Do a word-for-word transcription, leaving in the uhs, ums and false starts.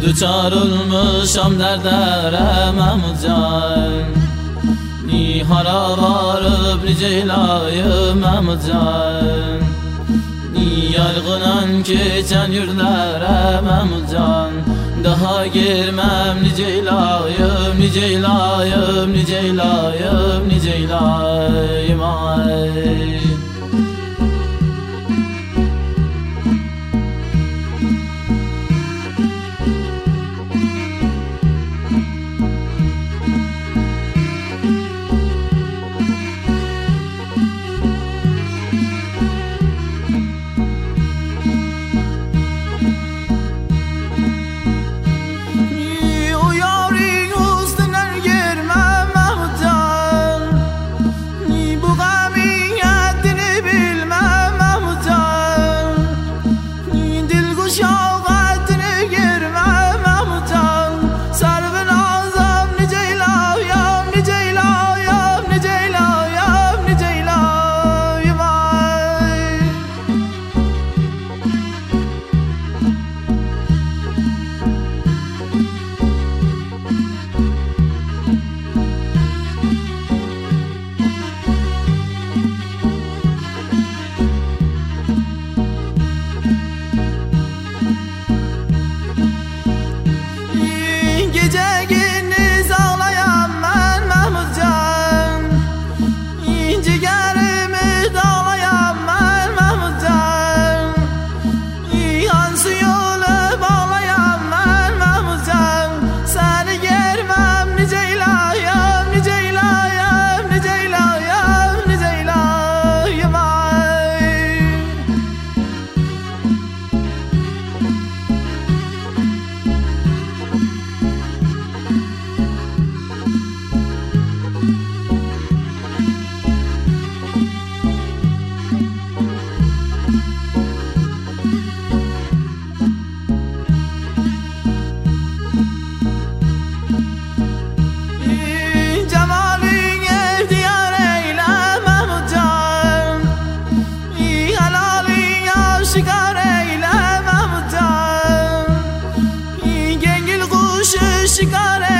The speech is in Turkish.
Duçar olmuşam derdere Mahmudcan. Ni hara varıp nice ilayım Mahmudcan. Ni yargınan keçen yürlere Mahmudcan. Daha girmem nice ilayım, nice ilayım, nice ilayım, nice ilayım ay. Gece gündüz ağlayan ben Mahmudcan. Ciğerimi dağlayan ben Mahmudcan. Hansı yolu bağlayan ben Mahmudcan. Seni görmem nice ilayım, nice ilayım, nice ilayım, nice ilayım ay. Cemalin ihtiyar eyle Mahmudcan. Helalin aşikar eyle Mahmudcan. Gengil kuşu şikar eyle